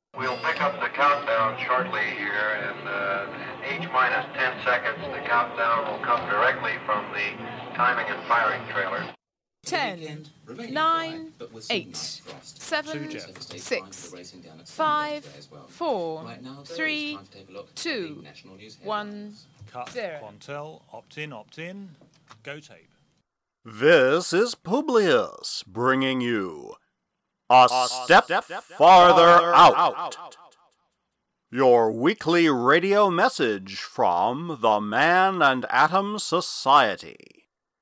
We'll pick up the countdown shortly here in H minus 10 seconds. The countdown will come directly from the timing and firing trailer. 10, 9, 8, 7, 6, 5, 4, 3, 2, 1, Cut, 0. Quantel, opt in, go tape. This is Publius bringing you A Step Farther Out, your weekly radio message from the Man and Atom Society.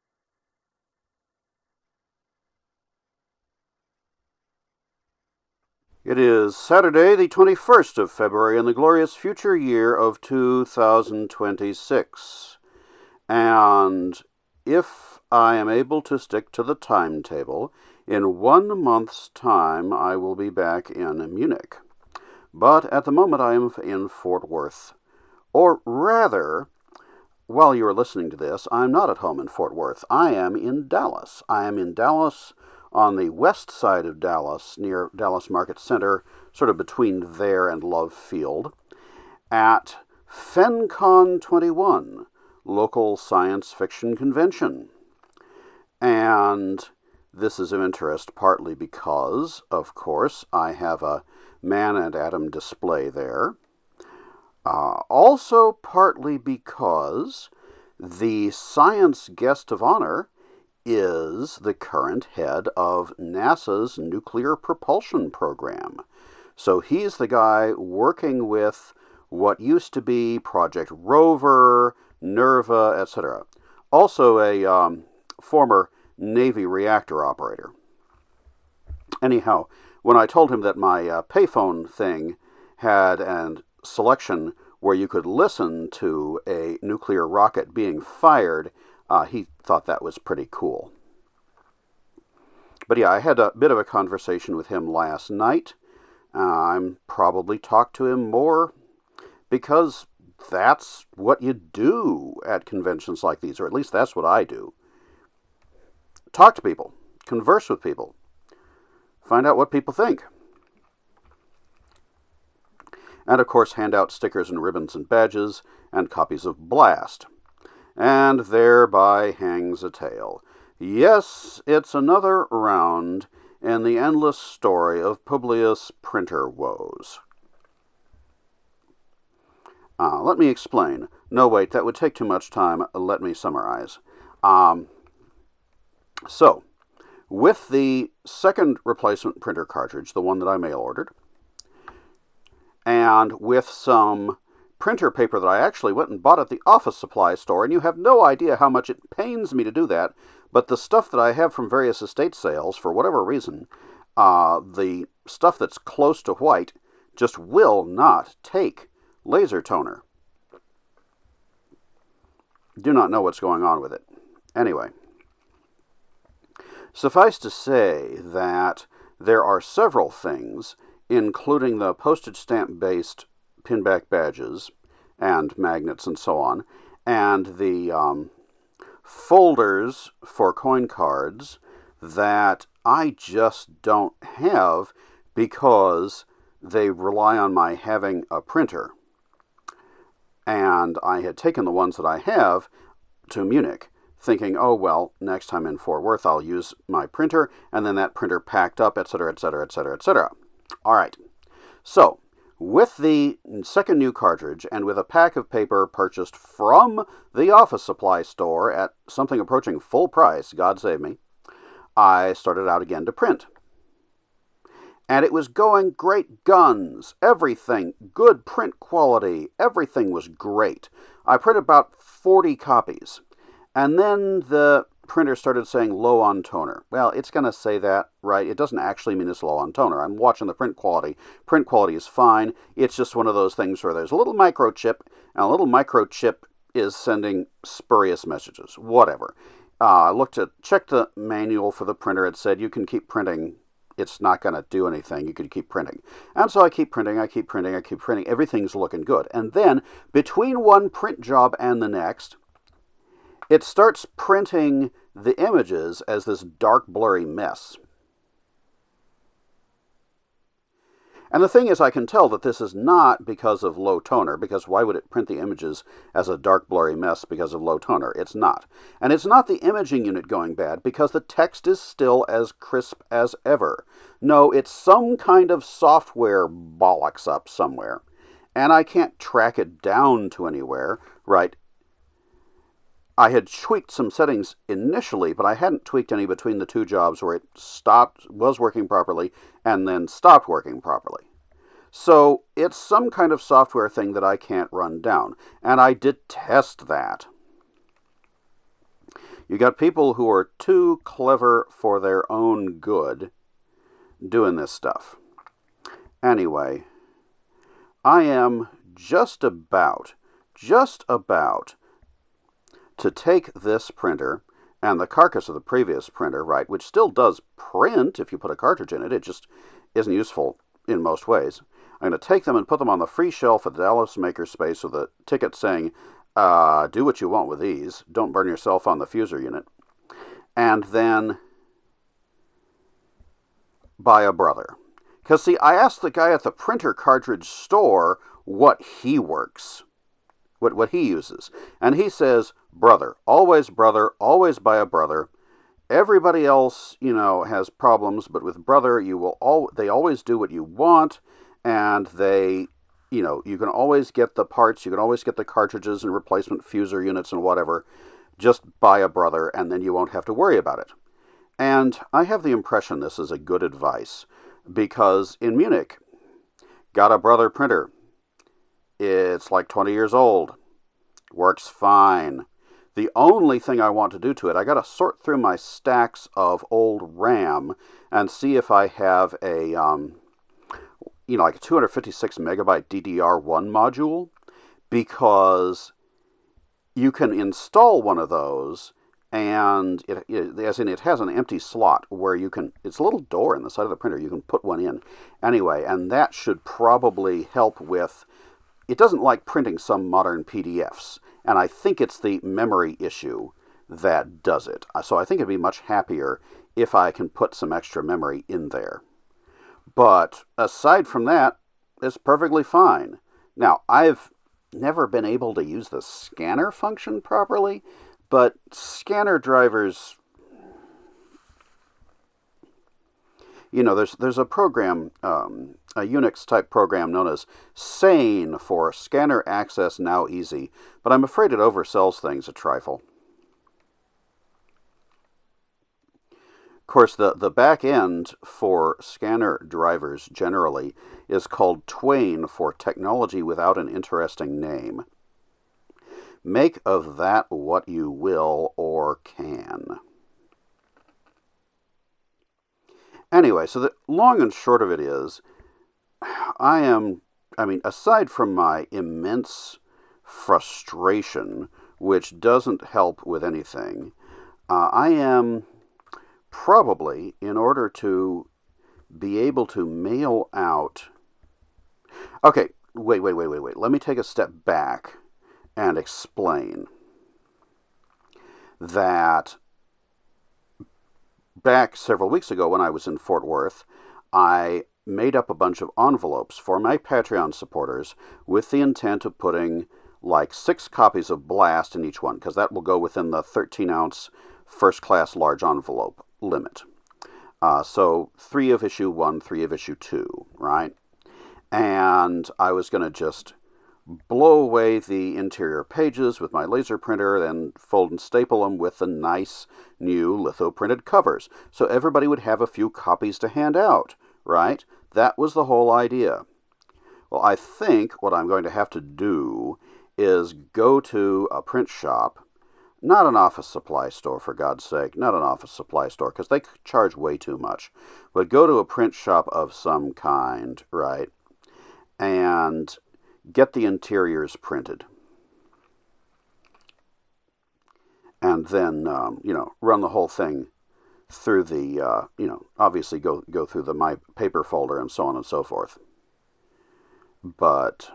It is Saturday, the 21st of February in the glorious future year of 2026. And if I am able to stick to the timetable, in 1 month's time I will be back in Munich. But at the moment I am in Fort Worth. Or rather, while you are listening to this, I'm not at home in Fort Worth. I am in Dallas. I am in Dallas, on the west side of Dallas, near Dallas Market Center, sort of between there and Love Field, at FenCon 21, local science fiction convention. And this is of interest partly because, of course, I have a Man and Atom display there. Also partly because the science guest of honor is the current head of NASA's nuclear propulsion program. So he's the guy working with what used to be Project Rover, NERVA, etc. Also a former Navy reactor operator. Anyhow, when I told him that my payphone thing had a selection where you could listen to a nuclear rocket being fired, he thought that was pretty cool. But yeah, I had a bit of a conversation with him last night. I'm probably talk to him more because that's what you do at conventions like these, or at least that's what I do. Talk to people, converse with people, find out what people think. And of course hand out stickers and ribbons and badges and copies of Blast. And thereby hangs a tale. Yes, it's another round in the endless story of Publius' printer woes. Let me explain. No, wait, that would take too much time. Let me summarize. So, with the second replacement printer cartridge, the one that I mail-ordered, and with some printer paper that I actually went and bought at the office supply store, and you have no idea how much it pains me to do that, but the stuff that I have from various estate sales, for whatever reason, the stuff that's close to white just will not take laser toner. Do not know what's going on with it. Anyway, suffice to say that there are several things, including the postage stamp-based pinback badges and magnets and so on, and the folders for coin cards that I just don't have because they rely on my having a printer. And I had taken the ones that I have to Munich, thinking, oh, well, next time in Fort Worth I'll use my printer, and then that printer packed up, etc., etc., etc., etc. All right. So, with the second new cartridge, and with a pack of paper purchased from the office supply store at something approaching full price, God save me, I started out again to print. And it was going great guns, everything, good print quality, everything was great. I printed about 40 copies. And then the printer started saying low on toner. Well, it's going to say that, right? It doesn't actually mean it's low on toner. I'm watching the print quality. Print quality is fine. It's just one of those things where there's a little microchip, and a little microchip is sending spurious messages. Whatever. I checked the manual for the printer. It said you can keep printing. It's not going to do anything. You can keep printing. And so I keep printing. Everything's looking good. And then, between one print job and the next, it starts printing the images as this dark, blurry mess. And the thing is, I can tell that this is not because of low toner, because why would it print the images as a dark, blurry mess because of low toner? It's not. And it's not the imaging unit going bad, because the text is still as crisp as ever. No, it's some kind of software bollocks up somewhere. And I can't track it down to anywhere, right? I had tweaked some settings initially, but I hadn't tweaked any between the two jobs where it was working properly, and then stopped working properly. So it's some kind of software thing that I can't run down, and I detest that. You got people who are too clever for their own good doing this stuff. Anyway, I am just about to take this printer and the carcass of the previous printer, right, which still does print if you put a cartridge in it, it just isn't useful in most ways. I'm going to take them and put them on the free shelf at the Dallas Makerspace with a ticket saying, do what you want with these, don't burn yourself on the fuser unit, and then buy a brother. Because, see, I asked the guy at the printer cartridge store what he works, what he uses. And he says, brother, always buy a brother. Everybody else, has problems, but with brother, they always do what you want, and they, you can always get the parts, you can always get the cartridges and replacement fuser units and whatever. Just buy a brother, and then you won't have to worry about it. And I have the impression this is a good advice, because in Munich, got a brother printer. It's like 20 years old. Works fine. The only thing I want to do to it, I got to sort through my stacks of old RAM and see if I have a, like a 256 megabyte DDR1 module, because you can install one of those, and it has an empty slot where it's a little door in the side of the printer, you can put one in. Anyway, and that should probably help with, it doesn't like printing some modern PDFs, and I think it's the memory issue that does it. So I think it'd be much happier if I can put some extra memory in there. But aside from that, it's perfectly fine. Now, I've never been able to use the scanner function properly, but scanner drivers, there's a program, a Unix-type program known as SANE for Scanner Access Now Easy, but I'm afraid it oversells things a trifle. Of course, the back end for scanner drivers generally is called TWAIN for Technology Without an Interesting Name. Make of that what you will or can. Anyway, so the long and short of it is, aside from my immense frustration, which doesn't help with anything, I am probably, in order to be able to mail out... Okay, wait. Let me take a step back and explain that back several weeks ago when I was in Fort Worth, I made up a bunch of envelopes for my Patreon supporters with the intent of putting like 6 copies of Blast in each one, because that will go within the 13-ounce first-class large envelope limit. So 3 of issue 1, 3 of issue 2, right? And I was going to just blow away the interior pages with my laser printer, then fold and staple them with the nice new litho-printed covers, so everybody would have a few copies to hand out, right? That was the whole idea. Well, I think what I'm going to have to do is go to a print shop, not an office supply store, for God's sake, not an office supply store, because they charge way too much, but go to a print shop of some kind, right, and get the interiors printed. And then, run the whole thing through the, obviously go through the My Paper folder and so on and so forth. But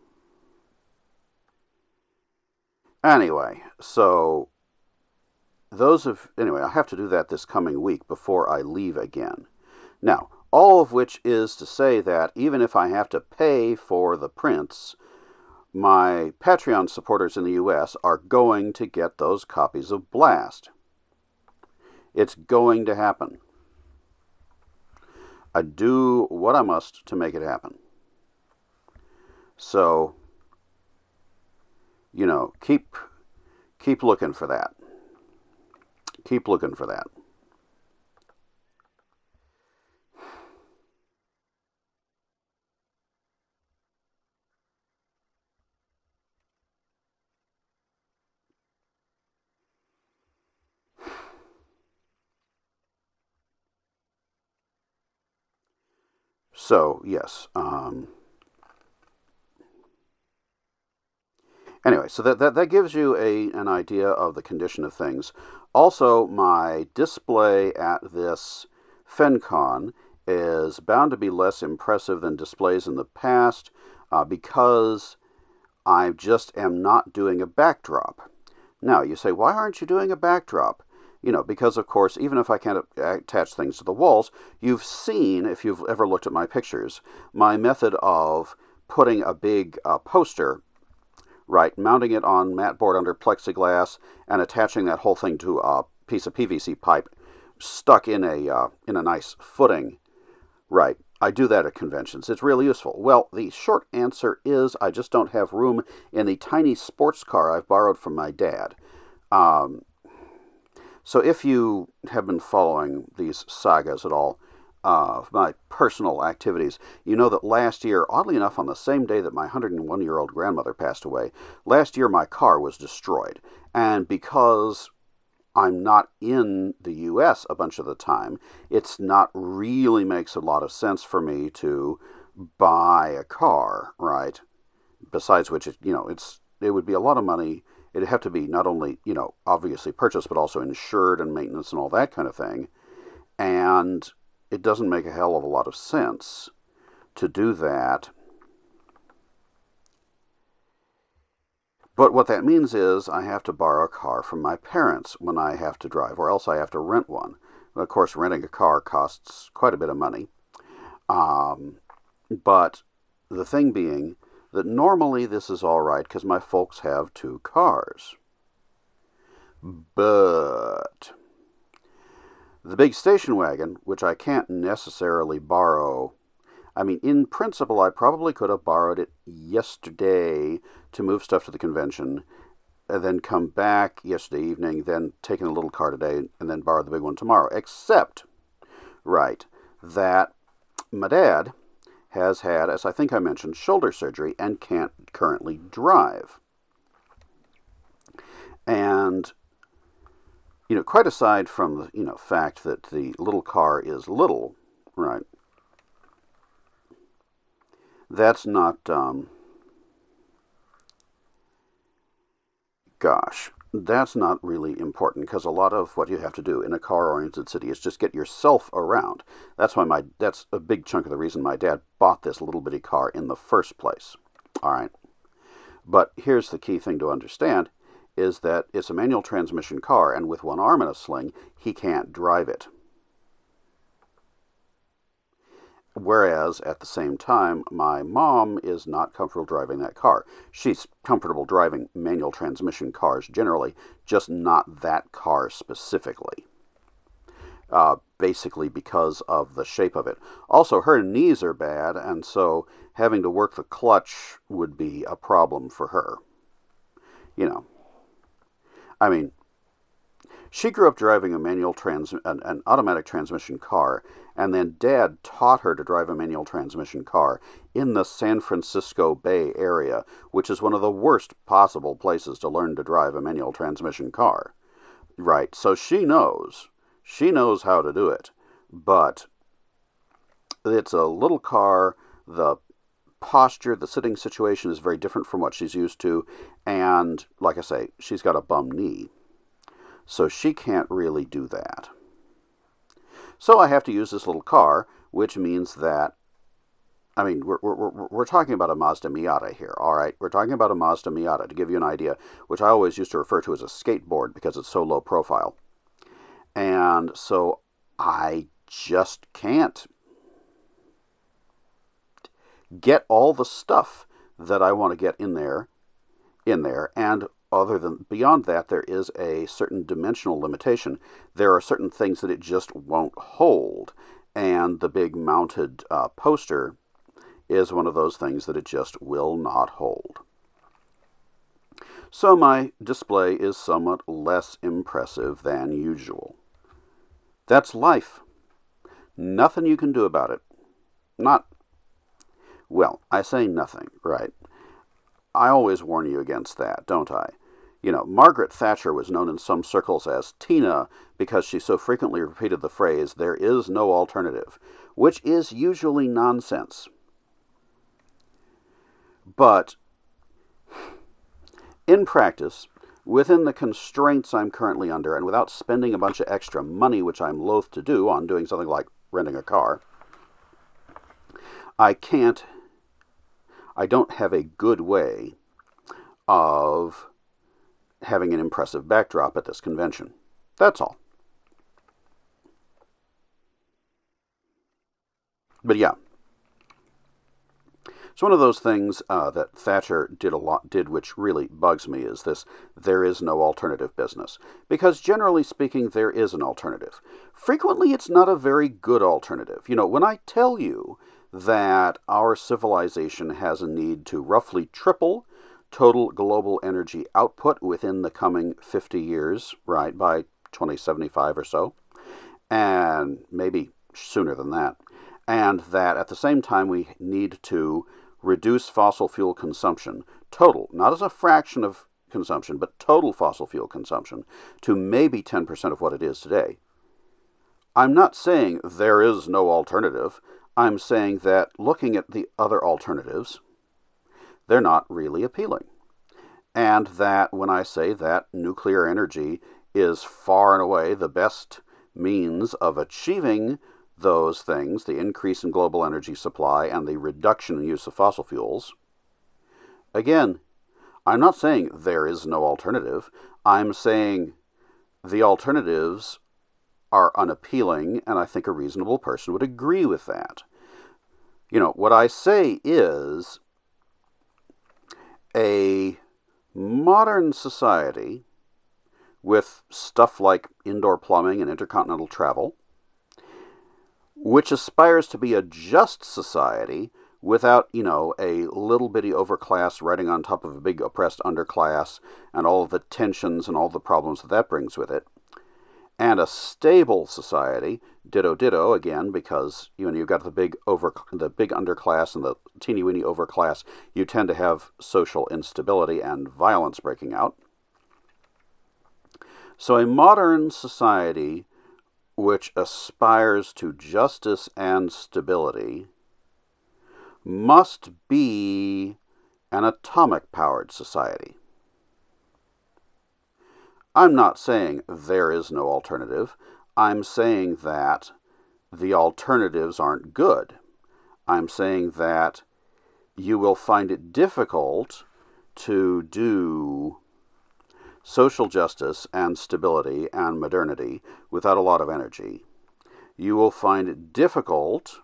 anyway, so I have to do that this coming week before I leave again. Now, All of which is to say that even if I have to pay for the prints, my Patreon supporters in the U.S. are going to get those copies of Blast. It's going to happen. I do what I must to make it happen. So, you know, keep looking for that. Keep looking for that. So, yes. Anyway, so that gives you an idea of the condition of things. Also, my display at this FenCon is bound to be less impressive than displays in the past because I just am not doing a backdrop. Now, you say, why aren't you doing a backdrop? You know, because, of course, even if I can't attach things to the walls, you've seen, if you've ever looked at my pictures, my method of putting a big poster, right, mounting it on mat board under plexiglass, and attaching that whole thing to a piece of PVC pipe stuck in a nice footing, right. I do that at conventions. It's really useful. Well, the short answer is I just don't have room in the tiny sports car I've borrowed from my dad. So if you have been following these sagas at all, my personal activities, you know that last year, oddly enough, on the same day that my 101-year-old grandmother passed away, last year my car was destroyed. And because I'm not in the U.S. a bunch of the time, it's not really makes a lot of sense for me to buy a car, right? Besides which, it would be a lot of money. It'd have to be not only, obviously purchased, but also insured and maintenance and all that kind of thing. And it doesn't make a hell of a lot of sense to do that. But what that means is I have to borrow a car from my parents when I have to drive, or else I have to rent one. Of course, renting a car costs quite a bit of money. But the thing being that normally this is all right because my folks have 2 cars. But the big station wagon, which I can't necessarily borrow, I mean, in principle, I probably could have borrowed it yesterday to move stuff to the convention, and then come back yesterday evening, then taking a little car today, and then borrow the big one tomorrow. Except, right, that my dad has had, as I think I mentioned, shoulder surgery and can't currently drive. And, quite aside from the, fact that the little car is little, right, that's not, that's not really important, because a lot of what you have to do in a car-oriented city is just get yourself around. That's a big chunk of the reason my dad bought this little bitty car in the first place. All right. But here's the key thing to understand, is that it's a manual transmission car, and with one arm in a sling, he can't drive it. Whereas, at the same time, my mom is not comfortable driving that car. She's comfortable driving manual transmission cars generally, just not that car specifically. Basically because of the shape of it. Also, her knees are bad, and so having to work the clutch would be a problem for her. I mean, she grew up driving a an automatic transmission car, and then Dad taught her to drive a manual transmission car in the San Francisco Bay Area, which is one of the worst possible places to learn to drive a manual transmission car. Right, so she knows how to do it, but it's a little car, the posture, the sitting situation is very different from what she's used to, and, like I say, she's got a bum knee. So she can't really do that. So I have to use this little car, which means that, I mean, we're talking about a Mazda Miata here, all right? We're talking about a Mazda Miata, to give you an idea, which I always used to refer to as a skateboard because it's so low profile. And so I just can't get all the stuff that I want to get in there, and beyond that, there is a certain dimensional limitation. There are certain things that it just won't hold, and the big mounted poster is one of those things that it just will not hold. So my display is somewhat less impressive than usual. That's life. Nothing you can do about it. Well, I say nothing, right? I always warn you against that, don't I? Margaret Thatcher was known in some circles as Tina because she so frequently repeated the phrase, "there is no alternative," which is usually nonsense. But in practice, within the constraints I'm currently under, and without spending a bunch of extra money, which I'm loath to do on doing something like renting a car, I don't have a good way of having an impressive backdrop at this convention. That's all. But yeah. So one of those things that Thatcher did which really bugs me is this, there is no alternative business. Because generally speaking, there is an alternative. Frequently, it's not a very good alternative. When I tell you that our civilization has a need to roughly triple total global energy output within the coming 50 years, right, by 2075 or so, and maybe sooner than that, and that at the same time we need to reduce fossil fuel consumption, total, not as a fraction of consumption, but total fossil fuel consumption, to maybe 10% of what it is today. I'm not saying there is no alternative. I'm saying that looking at the other alternatives, they're not really appealing. And that when I say that nuclear energy is far and away the best means of achieving those things, the increase in global energy supply and the reduction in use of fossil fuels, again, I'm not saying there is no alternative. I'm saying the alternatives are unappealing, and I think a reasonable person would agree with that. What I say is a modern society with stuff like indoor plumbing and intercontinental travel, which aspires to be a just society without, a little bitty overclass riding on top of a big oppressed underclass and all of the tensions and all the problems that brings with it, and a stable society, ditto again, because you've got the big underclass and the teeny weeny overclass, you tend to have social instability and violence breaking out. So a modern society which aspires to justice and stability must be an atomic-powered society. I'm not saying there is no alternative. I'm saying that the alternatives aren't good. I'm saying that you will find it difficult to do social justice and stability and modernity without a lot of energy. You will find it difficult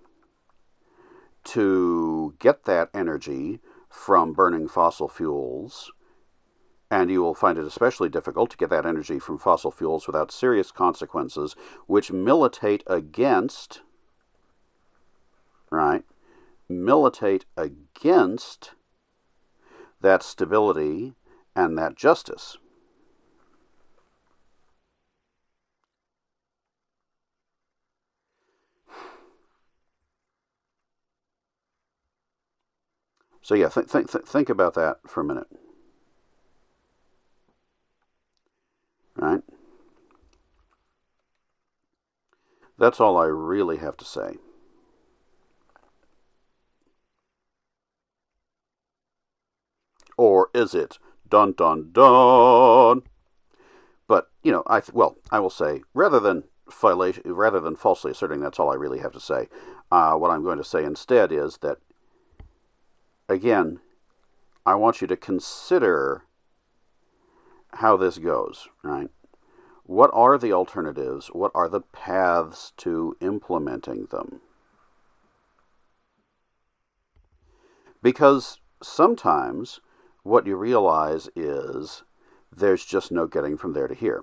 to get that energy from burning fossil fuels, and you will find it especially difficult to get that energy from fossil fuels without serious consequences which militate against that stability and that justice. So yeah, think about that for a minute. Right? That's all I really have to say. Or is it? Dun dun dun. But I will say, rather than falsely asserting that's all I really have to say, what I'm going to say instead is that, again, I want you to consider how this goes, right? What are the alternatives? What are the paths to implementing them? Because sometimes what you realize is there's just no getting from there to here.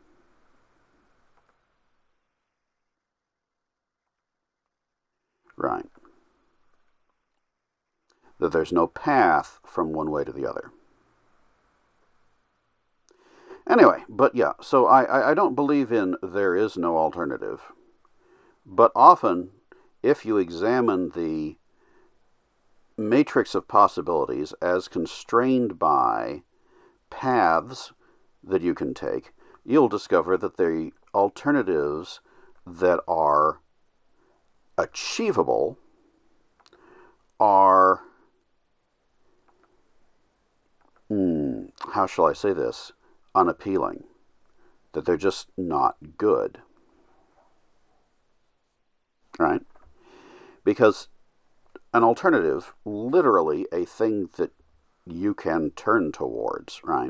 Right. That there's no path from one way to the other. Anyway, but yeah, so I don't believe in there is no alternative. But often, if you examine the matrix of possibilities as constrained by paths that you can take, you'll discover that the alternatives that are achievable are, how shall I say this, unappealing, that they're just not good, right? Because an alternative, literally a thing that you can turn towards, right?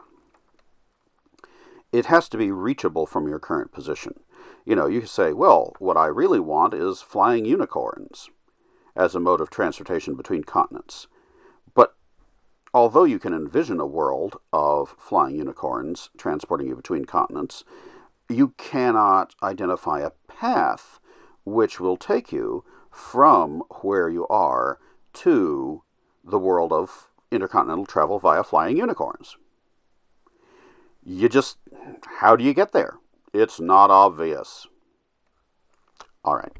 It has to be reachable from your current position. You know, you can say, well, what I really want is flying unicorns as a mode of transportation between continents. But although you can envision a world of flying unicorns transporting you between continents, you cannot identify a path which will take you from where you are to the world of intercontinental travel via flying unicorns. How do you get there? It's not obvious. All right.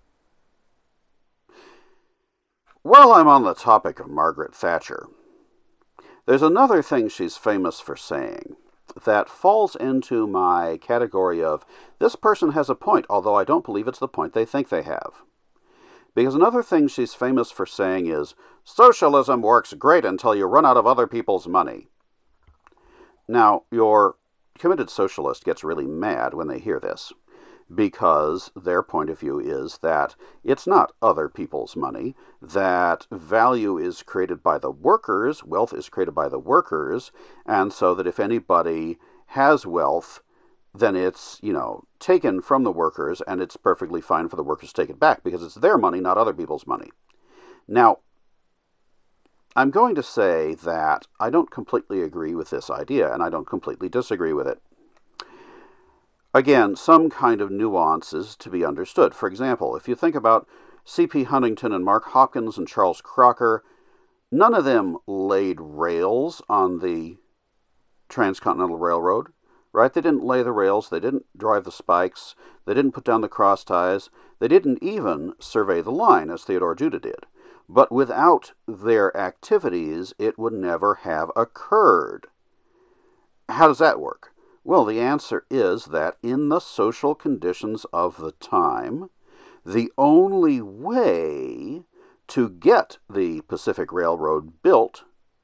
While I'm on the topic of Margaret Thatcher, there's another thing she's famous for saying that falls into my category of, this person has a point, although I don't believe it's the point they think they have. Because another thing she's famous for saying is, socialism works great until you run out of other people's money. Now, your committed socialist gets really mad when they hear this, because their point of view is that it's not other people's money, that value is created by the workers, wealth is created by the workers, and so that if anybody has wealth, then it's, taken from the workers, and it's perfectly fine for the workers to take it back, because it's their money, not other people's money. Now, I'm going to say that I don't completely agree with this idea, and I don't completely disagree with it. Again, some kind of nuance is to be understood. For example, if you think about C.P. Huntington and Mark Hopkins and Charles Crocker, none of them laid rails on the Transcontinental Railroad, right? They didn't lay the rails, they didn't drive the spikes, they didn't put down the cross ties, they didn't even survey the line, as Theodore Judah did. But without their activities, it would never have occurred. How does that work? Well, the answer is that in the social conditions of the time, the only way to get the Pacific Railroad built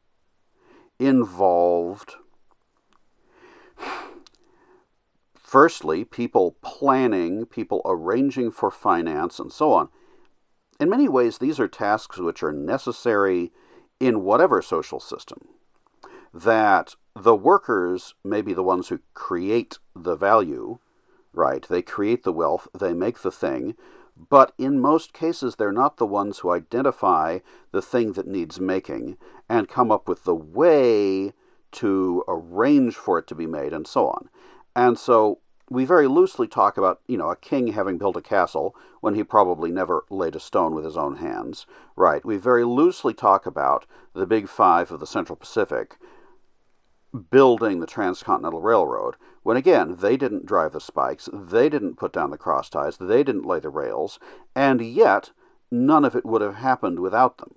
involved, firstly, people planning, people arranging for finance, and so on. In many ways, these are tasks which are necessary in whatever social system. That the workers may be the ones who create the value, right? They create the wealth, they make the thing, but in most cases, they're not the ones who identify the thing that needs making and come up with the way to arrange for it to be made and so on. And so we very loosely talk about, a king having built a castle when he probably never laid a stone with his own hands, right? We very loosely talk about the Big Five of the Central Pacific building the Transcontinental Railroad, when again, they didn't drive the spikes, they didn't put down the cross ties, they didn't lay the rails, and yet none of it would have happened without them.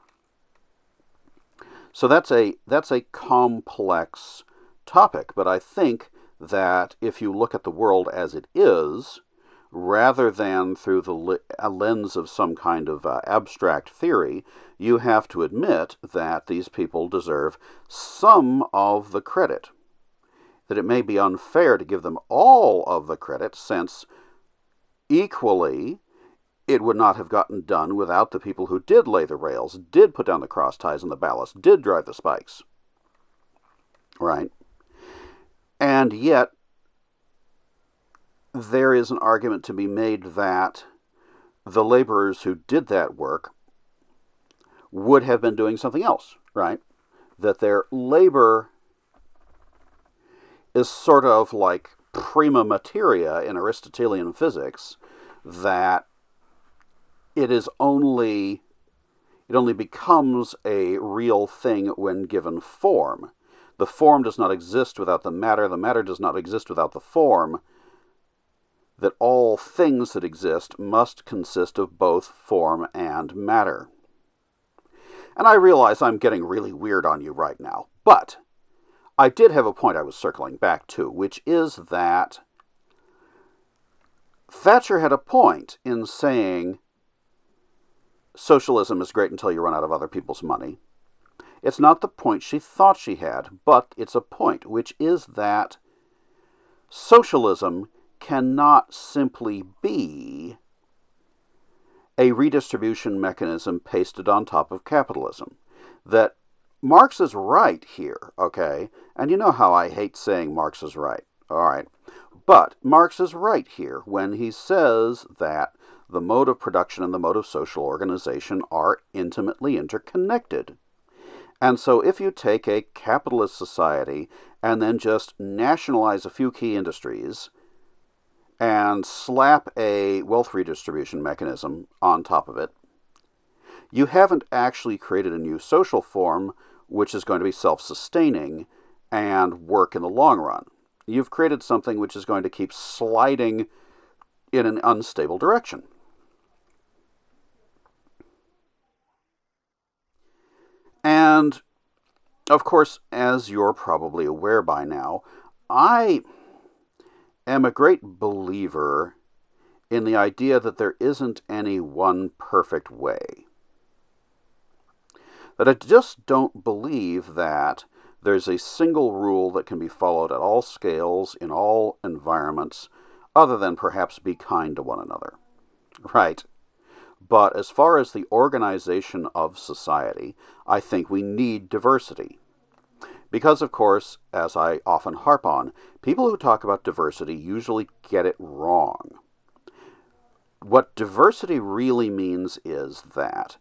So that's a complex topic, but I think that if you look at the world as it is, rather than through the lens of some kind of abstract theory, you have to admit that these people deserve some of the credit. That it may be unfair to give them all of the credit, since equally it would not have gotten done without the people who did lay the rails, did put down the cross ties and the ballast, did drive the spikes. Right? And yet, there is an argument to be made that the laborers who did that work would have been doing something else, right? That their labor is sort of like prima materia in Aristotelian physics, that it only becomes a real thing when given form. The form does not exist without the matter does not exist without the form, that all things that exist must consist of both form and matter. And I realize I'm getting really weird on you right now, but I did have a point I was circling back to, which is that Thatcher had a point in saying socialism is great until you run out of other people's money. It's not the point she thought she had, but it's a point, which is that socialism cannot simply be a redistribution mechanism pasted on top of capitalism. That Marx is right here, okay? And you know how I hate saying Marx is right, all right? But Marx is right here when he says that the mode of production and the mode of social organization are intimately interconnected. And so if you take a capitalist society and then just nationalize a few key industries and slap a wealth redistribution mechanism on top of it, you haven't actually created a new social form which is going to be self-sustaining and work in the long run. You've created something which is going to keep sliding in an unstable direction. And, of course, as you're probably aware by now, I am a great believer in the idea that there isn't any one perfect way. That I just don't believe that there's a single rule that can be followed at all scales, in all environments, other than perhaps be kind to one another. Right. But as far as the organization of society, I think we need diversity. Because, of course, as I often harp on, people who talk about diversity usually get it wrong. What diversity really means is that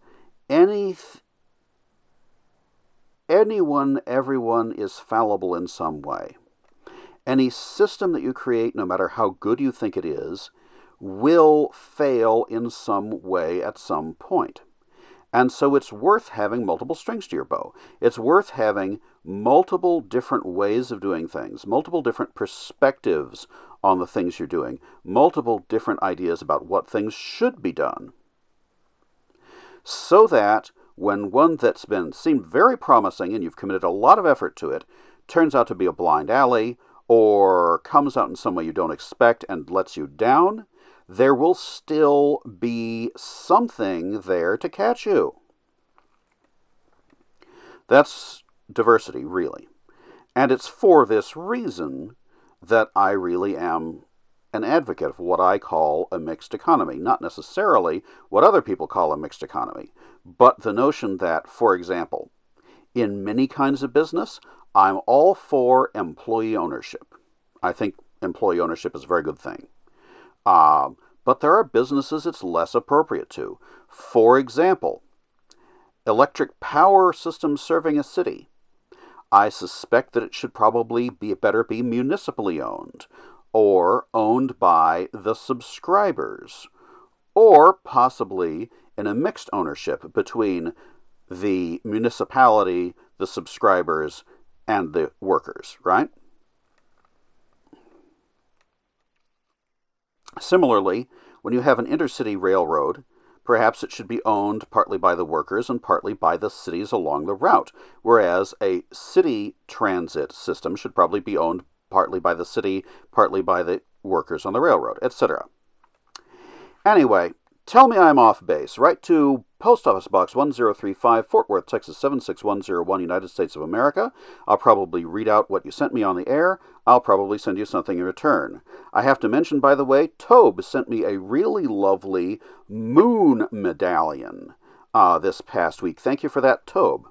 everyone is fallible in some way. Any system that you create, no matter how good you think it is, will fail in some way at some point. And so it's worth having multiple strings to your bow. It's worth having multiple different ways of doing things, multiple different perspectives on the things you're doing, multiple different ideas about what things should be done. So that when one that's seemed very promising and you've committed a lot of effort to it turns out to be a blind alley or comes out in some way you don't expect and lets you down, there will still be something there to catch you. That's diversity, really. And it's for this reason that I really am an advocate of what I call a mixed economy. Not necessarily what other people call a mixed economy, but the notion that, for example, in many kinds of business, I'm all for employee ownership. I think employee ownership is a very good thing. But there are businesses it's less appropriate to. For example, electric power systems serving a city. I suspect that it should probably better be municipally owned, or owned by the subscribers, or possibly in a mixed ownership between the municipality, the subscribers, and the workers, right? Similarly, when you have an intercity railroad, perhaps it should be owned partly by the workers and partly by the cities along the route, whereas a city transit system should probably be owned partly by the city, partly by the workers on the railroad, etc. Anyway, tell me I'm off base. Write to Post Office Box 1035, Fort Worth, Texas 76101, United States of America. I'll probably read out what you sent me on the air. I'll probably send you something in return. I have to mention, by the way, Tobe sent me a really lovely moon medallion this past week. Thank you for that, Tobe.